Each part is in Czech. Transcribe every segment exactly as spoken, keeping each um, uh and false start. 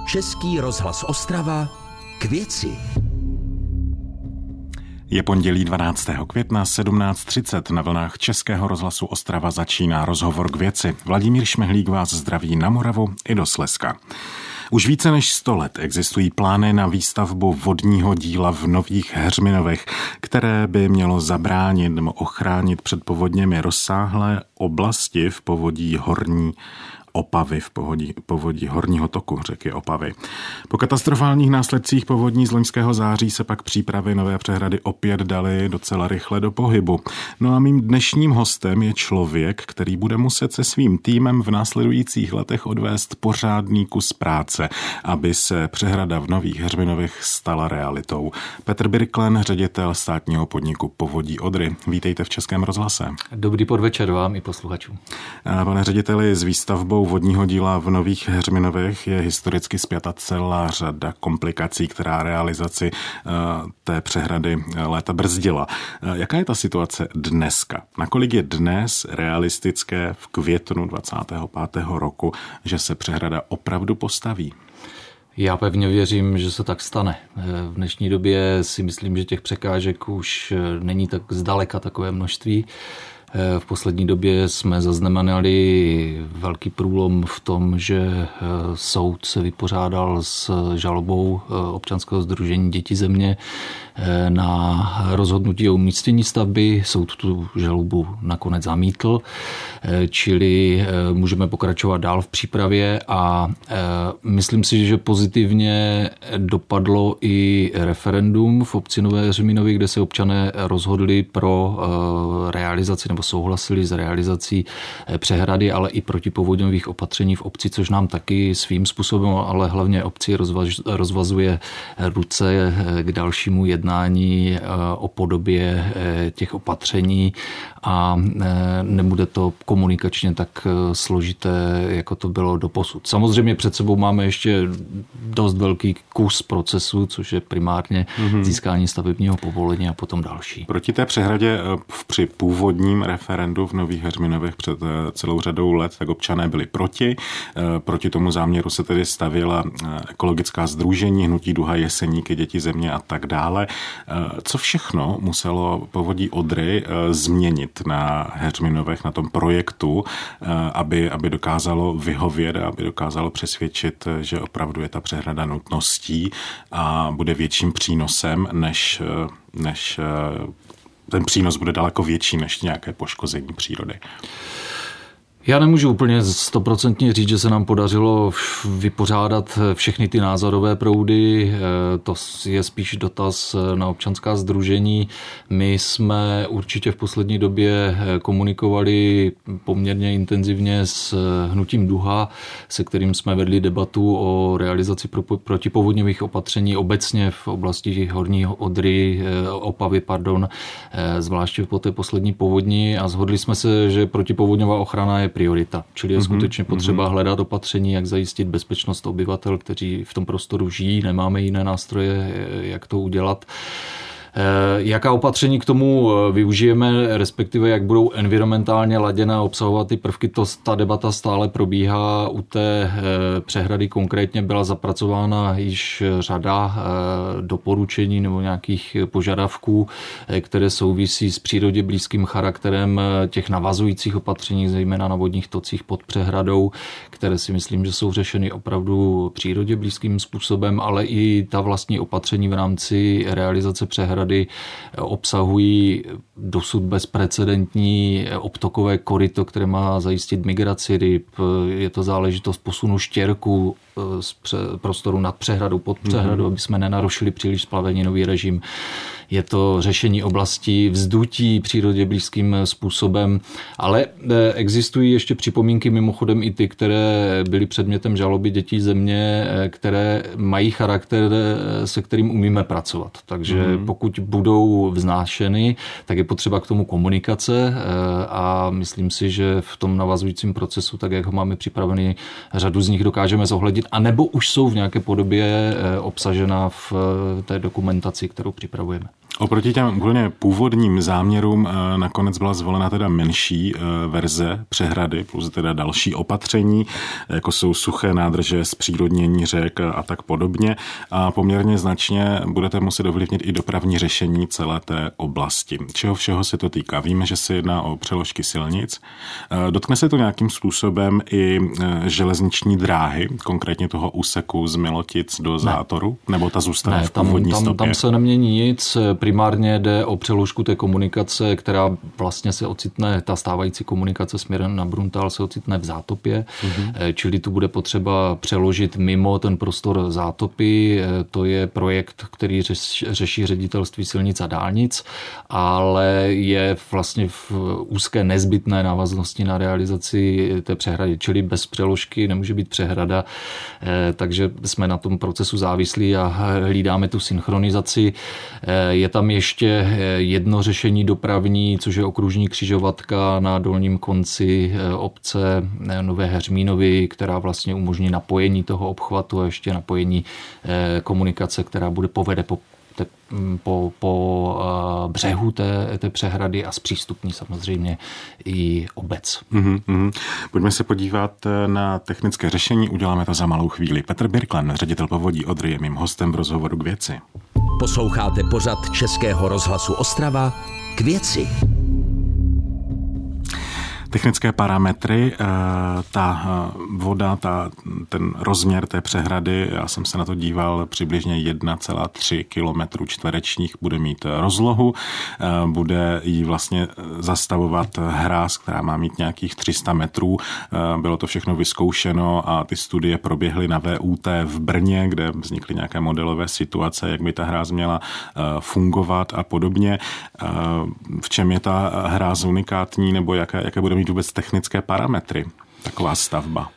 Český rozhlas Ostrava k věci. Je pondělí dvanáctého května sedmnáct třicet. Na vlnách Českého rozhlasu Ostrava začíná rozhovor k věci. Vladimír Šmehlík vás zdraví na Moravu i do Slezska. Už více než sto let existují plány na výstavbu vodního díla v Nových Heřminovech, které by mělo zabránit nebo ochránit před povodněmi rozsáhlé oblasti v povodí Horní Opavy, v povodí, povodí horního toku řeky Opavy. Po katastrofálních následcích povodní z loňského září se pak přípravy nové přehrady opět daly docela rychle do pohybu. No a mým dnešním hostem je člověk, který bude muset se svým týmem v následujících letech odvést pořádný kus práce, aby se přehrada v Nových Heřminovech stala realitou. Petr Birklen, ředitel státního podniku Povodí Odry. Vítejte v Českém rozhlase. Dobrý podvečer vám i posluchačům. Pane řediteli, s výstavbou vodního díla v Nových Heřminovech je historicky spjata celá řada komplikací, která realizaci té přehrady léta brzdila. Jaká je ta situace dneska? Nakolik je dnes realistické v květnu dvacátého pátého roku, že se přehrada opravdu postaví? Já pevně věřím, že se tak stane. V dnešní době si myslím, že těch překážek už není tak zdaleka takové množství. V poslední době jsme zaznamenali velký průlom v tom, že soud se vypořádal s žalobou občanského sdružení Děti země na rozhodnutí o umístění stavby. Soud tu žalobu nakonec zamítl, čili můžeme pokračovat dál v přípravě a myslím si, že pozitivně dopadlo i referendum v obci Nové Heřminovy, kde se občané rozhodli pro realizaci nebo souhlasili s realizací přehrady, ale i protipovodňových opatření v obci, což nám taky svým způsobem, ale hlavně obci rozvaz, rozvazuje ruce k dalšímu jednání o podobě těch opatření a nebude to komunikačně tak složité, jako to bylo doposud. Samozřejmě před sebou máme ještě dost velký kus procesu, což je primárně mm-hmm. získání stavebního povolení a potom další. Proti té přehradě při původním referendu v Nových Heřminovech před celou řadou let, tak občané byli proti. Proti tomu záměru se tedy stavěla ekologická sdružení, Hnutí Duha, Jeseníky, Děti země a tak dále. Co všechno muselo Povodí Odry změnit na Heřminovech, na tom projektu, aby, aby dokázalo vyhovět a aby dokázalo přesvědčit, že opravdu je ta přehrada nutností a bude větším přínosem, než, než ten přínos bude daleko větší než nějaké poškození přírody? Já nemůžu úplně stoprocentně říct, že se nám podařilo vypořádat všechny ty názorové proudy. To je spíš dotaz na občanská sdružení. My jsme určitě v poslední době komunikovali poměrně intenzivně s Hnutím Duha, se kterým jsme vedli debatu o realizaci protipovodňových opatření obecně v oblasti Horní Odry, Opavy, pardon, zvláště po té poslední povodni a shodli jsme se, že protipovodňová ochrana je priorita. Čili je skutečně potřeba hledat opatření, jak zajistit bezpečnost obyvatel, kteří v tom prostoru žijí. Nemáme jiné nástroje, jak to udělat. Jaká opatření k tomu využijeme, respektive jak budou environmentálně laděna obsahovat ty prvky, to ta debata stále probíhá. U té přehrady konkrétně byla zapracována již řada doporučení nebo nějakých požadavků, které souvisí s přírodě blízkým charakterem těch navazujících opatření, zejména na vodních tocích pod přehradou, které si myslím, že jsou řešeny opravdu přírodě blízkým způsobem, ale i ta vlastní opatření v rámci realizace přehrady obsahují dosud bezprecedentní obtokové koryto, které má zajistit migraci ryb. Je to záležitost posunu štěrku z prostoru nad přehradou, pod přehradou, mm-hmm. aby jsme nenarušili příliš splaveninový režim. Je to řešení oblastí vzdutí přírodě blízkým způsobem, ale existují ještě připomínky, mimochodem i ty, které byly předmětem žaloby Dětí země, které mají charakter, se kterým umíme pracovat. Takže mm-hmm. pokud budou vznášeny, tak je potřeba k tomu komunikace a myslím si, že v tom navazujícím procesu, tak jak ho máme připravený, řadu z nich dokážeme zohlednit, anebo už jsou v nějaké podobě obsažena v té dokumentaci, kterou připravujeme. Oproti těm úplně původním záměrům nakonec byla zvolena teda menší verze přehrady, plus teda další opatření, jako jsou suché nádrže, zpřírodnění řek a tak podobně. A poměrně značně budete muset ovlivnit i dopravní řešení celé té oblasti. Čeho všeho se to týká? Víme, že se jedná o přeložky silnic. Dotkne se to nějakým způsobem i železniční dráhy, konkrétně toho úseku z Milotic do Zátoru? Ne. Nebo ta zůstane ne, v původní tam, stopě? Tam se nemění nic. Primárně jde o přeložku té komunikace, která vlastně se ocitne, ta stávající komunikace směrem na Bruntál se ocitne v Zátopě, mm-hmm. čili tu bude potřeba přeložit mimo ten prostor Zátopy. To je projekt, který řeší ředitelství silnic a dálnic, ale je vlastně v úzké nezbytné návaznosti na realizaci té přehrady, čili bez přeložky nemůže být přehrada, takže jsme na tom procesu závislí a hlídáme tu synchronizaci. Je tam ještě jedno řešení dopravní, což je okružní křižovatka na dolním konci obce Nové Heřmínovy, která vlastně umožní napojení toho obchvatu a ještě napojení komunikace, která bude povede po Te, po, po břehu té, té přehrady a zpřístupní samozřejmě i obec. Mm-hmm, mm-hmm. Pojďme se podívat na technické řešení, uděláme to za malou chvíli. Petr Birklan, ředitel povodí Odry, je mým hostem v rozhovoru K věci. Posloucháte pořad Českého rozhlasu Ostrava K věci. Technické parametry, ta voda, ta, ten rozměr té přehrady, já jsem se na to díval, přibližně jedna celá tři kilometru čtverečních bude mít rozlohu, bude jí vlastně zastavovat hráz, která má mít nějakých tři sta metrů. Bylo to všechno vyzkoušeno a ty studie proběhly na V U T v Brně, kde vznikly nějaké modelové situace, jak by ta hráz měla fungovat a podobně. V čem je ta hráz unikátní, nebo jaké, jaké bude mít vůbec technické parametry taková stavba?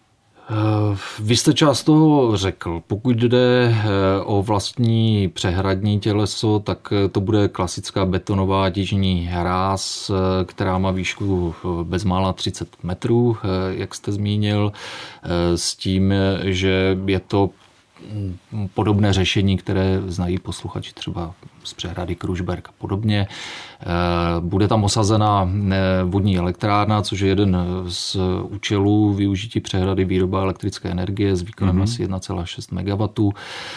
Vy jste část toho řekl. Pokud jde o vlastní přehradní těleso, tak to bude klasická betonová těžní hráz, která má výšku bezmála třicet metrů, jak jste zmínil, s tím, že je to podobné řešení, které znají posluchači třeba z přehrady Kružberk a podobně. Bude tam osazena vodní elektrárna, což je jeden z účelů využití přehrady výroba elektrické energie s výkonem mm-hmm. asi jedna celá šest megawattů.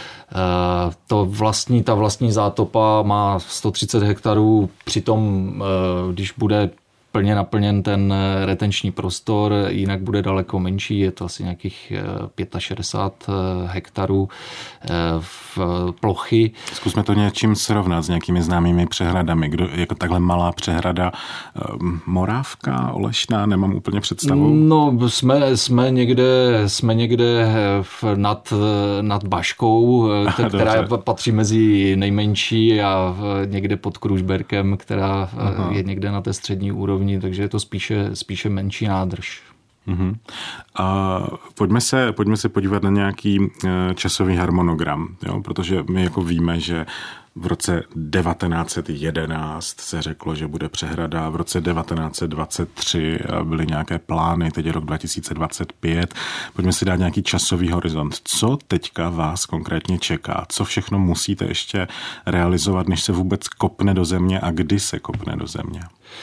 To vlastní, ta vlastní zátopa má sto třicet hektarů, přitom když bude plně naplněn ten retenční prostor, jinak bude daleko menší, je to asi nějakých šedesát pět hektarů v plochy. Zkusme to něčím srovnat s nějakými známými přehradami. Kdo, jako takhle malá přehrada Morávka, Olešná, nemám úplně představu. No, jsme, jsme někde, jsme někde v, nad, nad Baškou, která Dobře. patří mezi nejmenší a někde pod Kružberkem, která Aha. je někde na té střední úrovni, takže je to spíše, spíše menší nádrž. Uh-huh. A pojďme se, pojďme se podívat na nějaký časový harmonogram, jo? Protože my jako víme, že v roce devatenáct set jedenáct se řeklo, že bude přehrada, v roce devatenáct set dvacet tři byly nějaké plány, teď je rok dva tisíce dvacet pět. Pojďme si dát nějaký časový horizont. Co teďka vás konkrétně čeká? Co všechno musíte ještě realizovat, než se vůbec kopne do země a kdy se kopne do země?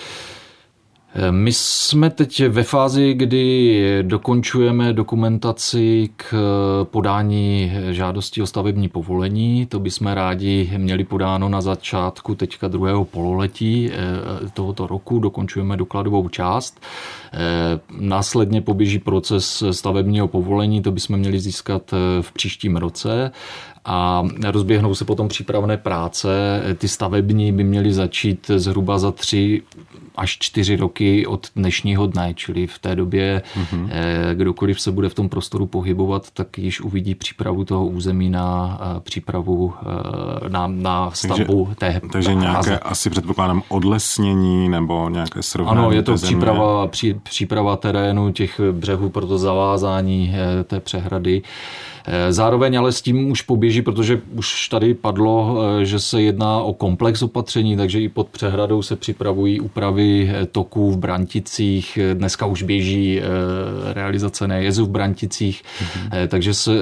My jsme teď ve fázi, kdy dokončujeme dokumentaci k podání žádosti o stavební povolení. To bychom rádi měli podáno na začátku teďka druhého pololetí tohoto roku. Dokončujeme dokladovou část. Následně poběží proces stavebního povolení, to bychom měli získat v příštím roce. A rozběhnou se potom přípravné práce. Ty stavební by měly začít zhruba za tři až čtyři roky od dnešního dne, čili v té době mm-hmm. kdokoliv se bude v tom prostoru pohybovat, tak již uvidí přípravu toho území na přípravu na, na stavbu takže, té Takže nějaké hráze. asi předpokládám odlesnění nebo nějaké srovnání. Ano, je to příprava, pří, příprava terénu těch břehů pro to zavázání té přehrady. Zároveň ale s tím už poběží, protože už tady padlo, že se jedná o komplex opatření, takže i pod přehradou se připravují úpravy toků v Branticích, dneska už běží realizace Nejezu v Branticích, mm-hmm. takže se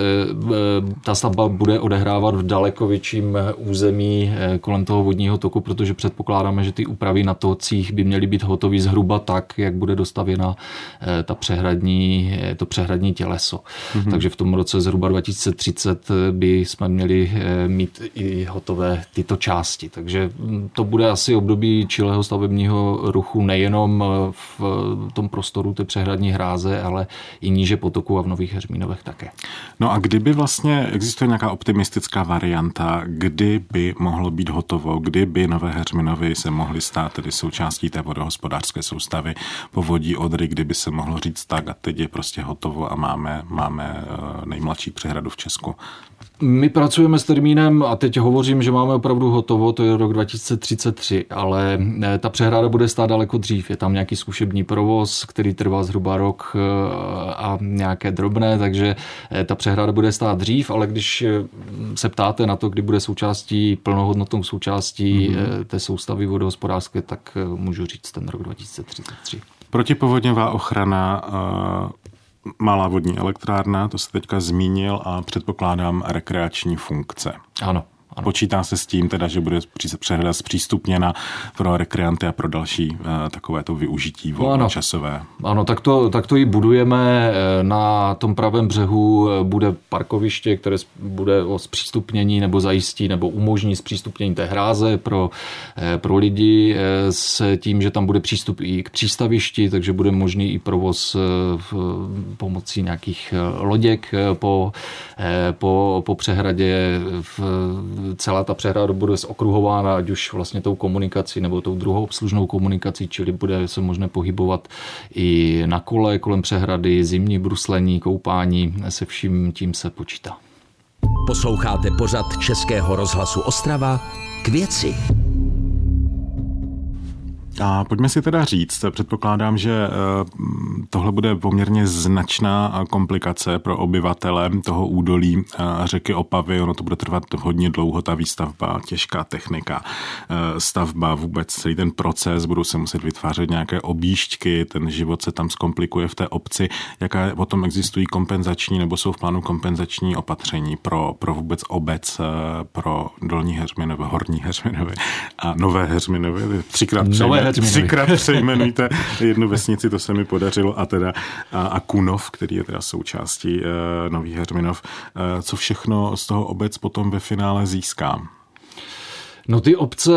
ta stavba bude odehrávat v daleko větším území kolem toho vodního toku, protože předpokládáme, že ty úpravy na tocích by měly být hotové zhruba tak, jak bude dostavěna ta přehradní, to přehradní těleso. Mm-hmm. Takže v tom roce zhruba dva tisíce třicet by jsme měli mít i hotové tyto části. Takže to bude asi období čilého stavebního ruchu nejenom v tom prostoru té přehradní hráze, ale i níže potoku a v Nových Heřminovech také. No a kdyby vlastně existuje nějaká optimistická varianta, kdy by mohlo být hotovo, kdy by Nové Heřminovy se mohly stát tedy součástí té vodohospodářské soustavy povodí Odry, kdyby se mohlo říct tak a teď je prostě hotovo a máme, máme nejmladší přehradu v Česku? My pracujeme s termínem a teď hovořím, že máme opravdu hotovo, to je rok dva tisíce třicet tři, ale ta přehrada bude stát daleko dřív. Je tam nějaký zkušební provoz, který trvá zhruba rok a nějaké drobné, takže ta přehrada bude stát dřív, ale když se ptáte na to, kdy bude součástí, plnohodnotnou součástí mm-hmm. té soustavy vodohospodářské, tak můžu říct ten rok dva tisíce třicet tři. Protipovodňová ochrana, malá vodní elektrárna, to se teďka zmínil a předpokládám rekreační funkce. Ano. Ano. Počítá se s tím, teda, že bude přehrada zpřístupněna pro rekreanty a pro další takovéto využití volnočasové. Ano, ano tak, to, tak to i budujeme. Na tom pravém břehu bude parkoviště, které bude o zpřístupnění nebo zajistí nebo umožní zpřístupnění té hráze pro, pro lidi s tím, že tam bude přístup i k přístavišti, takže bude možný i provoz pomocí nějakých loděk po, po, po přehradě. V, celá ta přehrada bude zokruhována, ať už vlastně tou komunikací nebo tou druhou obslužnou komunikací, čili bude se možné pohybovat i na kole kolem přehrady, zimní bruslení, koupání, se vším tím se počítá. Posloucháte pořad Českého rozhlasu Ostrava K věci. A pojďme si teda říct, předpokládám, že tohle bude poměrně značná komplikace pro obyvatele toho údolí řeky Opavy. Ono to bude trvat hodně dlouho, ta výstavba, těžká technika, stavba, vůbec celý ten proces, budou se muset vytvářet nějaké objížďky, ten život se tam zkomplikuje v té obci. Jaké potom existují kompenzační nebo jsou v plánu kompenzační opatření pro, pro vůbec obec, pro Dolní Heřminovy, Horní Heřminovy a Nové Heřminovy, třikrát přejme. Třikrát přejmenujte jednu vesnici, to se mi podařilo, a teda a, a Kunov, který je teda součástí e, Nových Heřminov. E, co všechno z toho obec potom ve finále získá? No ty obce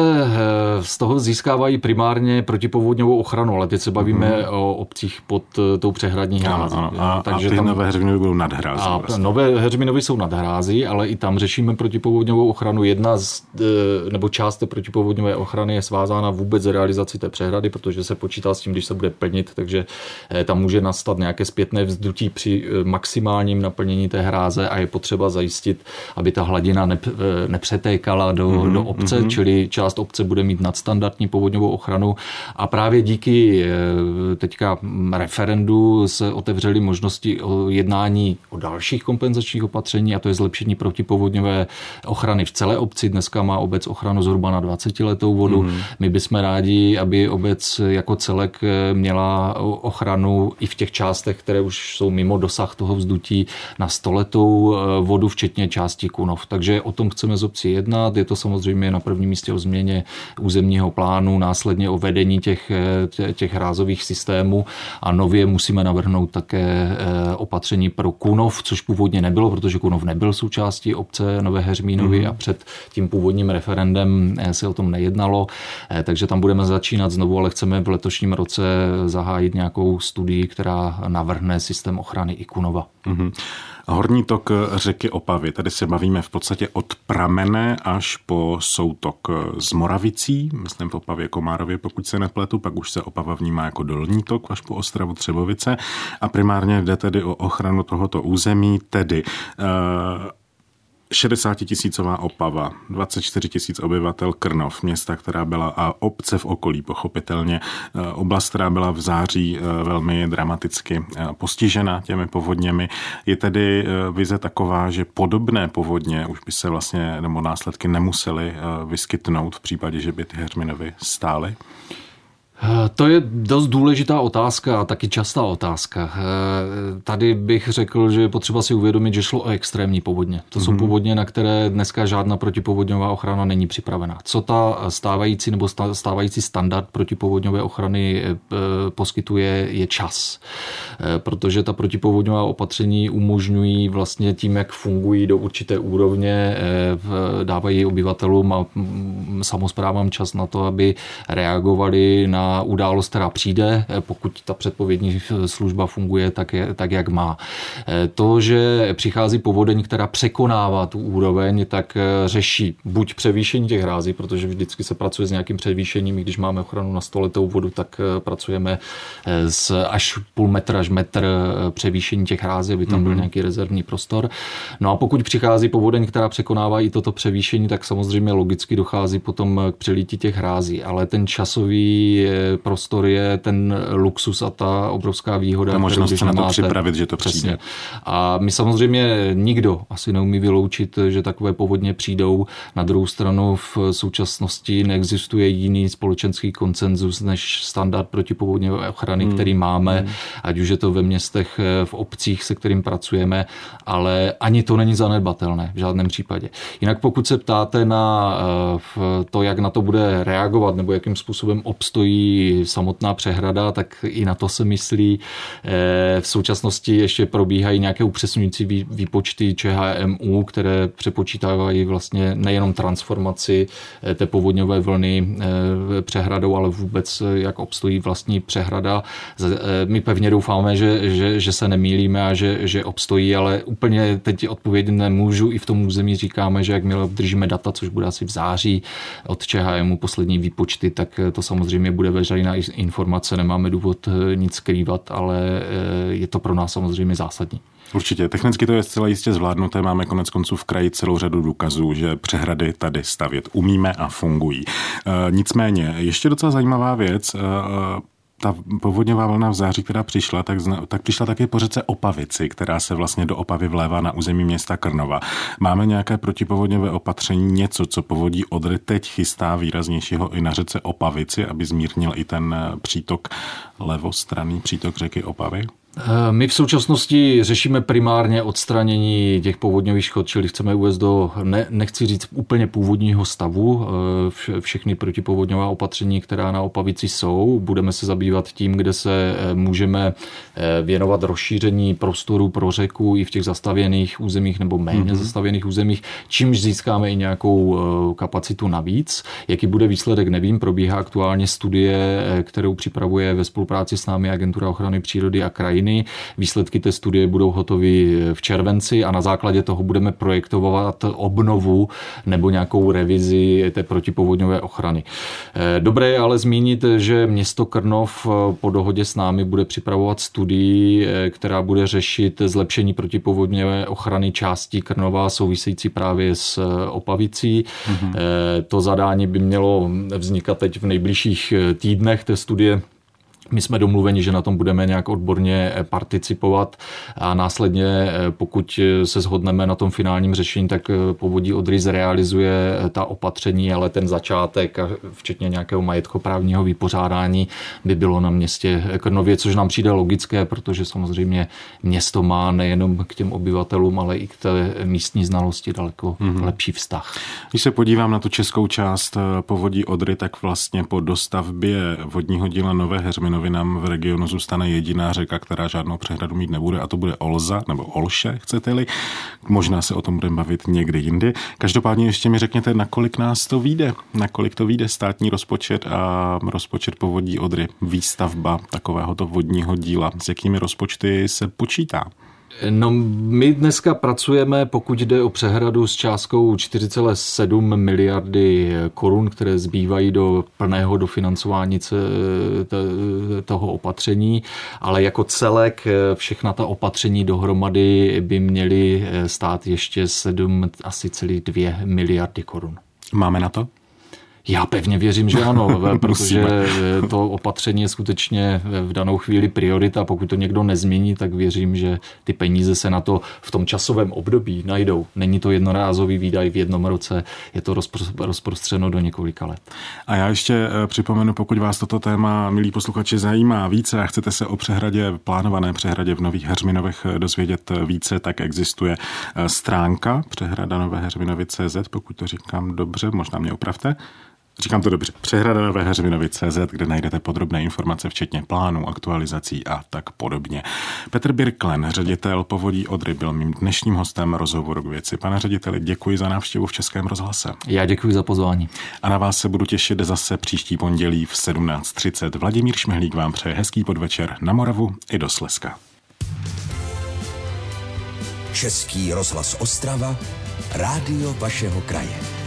z toho získávají primárně protipovodňovou ochranu, ale teď se bavíme mm. o obcích pod tou přehradní hrází. Ano, ano. A, Takže a ty tam, Nové Heřminovy budou nad hrází. A vlastně. Nové Heřminovy jsou nad hrází, ale i tam řešíme protipovodňovou ochranu. Jedna z, nebo část té protipovodňové ochrany je svázána vůbec z realizací té přehrady, protože se počítá s tím, když se bude plnit, takže tam může nastat nějaké zpětné vzdutí při maximálním naplnění té hráze a je potřeba zajistit, aby ta hladina nepřetékala do, mm. do obce. Mm-hmm. Čili část obce bude mít nadstandardní povodňovou ochranu a právě díky teďka referendu se otevřely možnosti o jednání o dalších kompenzačních opatření a to je zlepšení protipovodňové ochrany v celé obci. Dneska má obec ochranu zhruba na dvacetiletou vodu. Mm. My bychom rádi, aby obec jako celek měla ochranu i v těch částech, které už jsou mimo dosah toho vzdutí na stoletou vodu, včetně části Kunov. Takže o tom chceme z obcí jednat. Je to samozřejmě na prvním místě o změně územního plánu, následně o vedení těch, těch hrázových systémů a nově musíme navrhnout také opatření pro Kunov, což původně nebylo, protože Kunov nebyl součástí obce Nové Heřminovy mm. a před tím původním referendem se o tom nejednalo, takže tam budeme začínat znovu, ale chceme v letošním roce zahájit nějakou studii, která navrhne systém ochrany i Kunova. Mm-hmm. Horní tok řeky Opavy, tady se bavíme v podstatě od pramene až po soutok z Moravicí, myslím v Opavě Komárově, pokud se nepletu, pak už se Opava vnímá jako dolní tok až po Ostravu Třebovice a primárně jde tedy o ochranu tohoto území, tedy uh, šedesátitisícová Opava, dvacet čtyři tisíc obyvatel Krnov, města, která byla a obce v okolí, pochopitelně. Oblast, která byla v září velmi dramaticky postižena těmi povodněmi. Je tedy vize taková, že podobné povodně už by se vlastně, nebo následky nemusely vyskytnout v případě, že by ty Heřminovy stály? To je dost důležitá otázka a taky častá otázka. Tady bych řekl, že je potřeba si uvědomit, že šlo o extrémní povodně. To jsou mm-hmm. povodně, na které dneska žádná protipovodňová ochrana není připravená. Co ta stávající nebo stávající standard protipovodňové ochrany poskytuje, je čas. Protože ta protipovodňová opatření umožňují vlastně tím, jak fungují do určité úrovně, dávají obyvatelům a samosprávám čas na to, aby reagovali na událost, která přijde, pokud ta předpovědní služba funguje tak, je, tak, jak má. To, že přichází povodeň, která překonává tu úroveň, tak řeší buď převýšení těch hrází, protože vždycky se pracuje s nějakým převýšením, když máme ochranu na stoletou vodu, tak pracujeme s až půl metra až metr převýšení těch hrází, aby tam byl nějaký rezervní prostor. No a pokud přichází povodeň, která překonává i toto převýšení, tak samozřejmě logicky dochází potom k přelítí těch hrází, ale ten časový prostor je ten luxus a ta obrovská výhoda. Ta možnost se na to připravit, že to přijde. Přesně. A my samozřejmě nikdo asi neumí vyloučit, že takové povodně přijdou. Na druhou stranu v současnosti neexistuje jiný společenský konsenzus než standard protipovodňové ochrany, hmm. který máme, hmm. ať už je to ve městech, v obcích, se kterým pracujeme, ale ani to není zanedbatelné v žádném případě. Jinak pokud se ptáte na to, jak na to bude reagovat nebo jakým způsobem obstojí samotná přehrada, tak i na to se myslí. V současnosti ještě probíhají nějaké upřesňující výpočty ČHMÚ, které přepočítávají vlastně nejenom transformaci té povodňové vlny přehradou, ale vůbec jak obstojí vlastní přehrada. My pevně doufáme, že, že, že se nemýlíme a že, že obstojí, ale úplně teď odpovědět nemůžu. I v tom území říkáme, že jakmile obdržíme data, což bude asi v září od ČHMÚ poslední výpočty, tak to samozřejmě bude veřejná informace, nemáme důvod nic skrývat, ale je to pro nás samozřejmě zásadní. Určitě. Technicky to je zcela jistě zvládnuté. Máme konec konců v kraji celou řadu důkazů, že přehrady tady stavět umíme a fungují. E, nicméně, ještě docela zajímavá věc. E, Ta povodňová vlna v září, která přišla, tak, tak přišla taky po řece Opavici, která se vlastně do Opavy vlévá na území města Krnova. Máme nějaké protipovodňové opatření, něco, co povodí Odry teď chystá výraznějšího i na řece Opavici, aby zmírnil i ten přítok, levostranný přítok řeky Opavy? My v současnosti řešíme primárně odstranění těch povodňových škod, čili chceme uvést do, ne, nechci říct úplně původního stavu, všechny protipovodňová opatření, která na Opavici jsou. Budeme se zabývat tím, kde se můžeme věnovat rozšíření prostoru pro řeku i v těch zastavěných územích nebo méně mm-hmm. zastavěných územích, čímž získáme i nějakou kapacitu navíc. Jaký bude výsledek, nevím. Probíhá aktuálně studie, kterou připravuje ve spolupráci s námi Agentura ochrany přírody a krajiny. Výsledky té studie budou hotovy v červenci a na základě toho budeme projektovat obnovu nebo nějakou revizi té protipovodňové ochrany. Dobré je ale zmínit, že město Krnov po dohodě s námi bude připravovat studii, která bude řešit zlepšení protipovodňové ochrany částí Krnova související právě s Opavicí. Mm-hmm. To zadání by mělo vznikat teď v nejbližších týdnech té studie. My jsme domluveni, že na tom budeme nějak odborně participovat a následně, pokud se shodneme na tom finálním řešení, tak Povodí Odry zrealizuje ta opatření, ale ten začátek, včetně nějakého majetkoprávního vypořádání, by bylo na městě Krnově, což nám přijde logické, protože samozřejmě město má nejenom k těm obyvatelům, ale i k té místní znalosti daleko mm-hmm. lepší vztah. Když se podívám na tu českou část Povodí Odry, tak vlastně po dostavbě vodního díla Nové Heřminovy nám v regionu zůstane jediná řeka, která žádnou přehradu mít nebude, a to bude Olza, nebo Olše, chcete-li. Možná se o tom budeme bavit někdy jindy. Každopádně ještě mi řekněte, nakolik nás to vyjde, nakolik to vyjde státní rozpočet a rozpočet Povodí Odry, výstavba takovéhoto vodního díla. S jakými rozpočty se počítá? No, my dneska pracujeme, pokud jde o přehradu, s částkou čtyři celé sedm miliardy korun, které zbývají do plného dofinancování toho opatření, ale jako celek všechna ta opatření dohromady by měly stát ještě sedm asi celých dvě miliardy korun. Máme na to? Já pevně věřím, že ano, protože to opatření je skutečně v danou chvíli priorita. Pokud to někdo nezmění, tak věřím, že ty peníze se na to v tom časovém období najdou. Není to jednorázový výdaj v jednom roce, je to rozprostřeno do několika let. A já ještě připomenu, pokud vás toto téma, milí posluchači, zajímá více a chcete se o přehradě, plánované přehradě v Nových Heřminovech dozvědět více, tak existuje stránka přehrada Nové Heřminovy tečka cé zet, pokud to říkám dobře, možná mě opravte. Říkám to dobře. přehrada Nové Heřminovy tečka cé zet, kde najdete podrobné informace, včetně plánů, aktualizací a tak podobně. Petr Birklen, ředitel Povodí Odry, byl mým dnešním hostem rozhovoru k věci. Pane řediteli, děkuji za návštěvu v Českém rozhlase. Já děkuji za pozvání. A na vás se budu těšit zase příští pondělí v sedmnáct třicet. Vladimír Šmehlík vám přeje hezký podvečer na Moravu i do Slezska. Český rozhlas Ostrava, rádio vašeho kraje.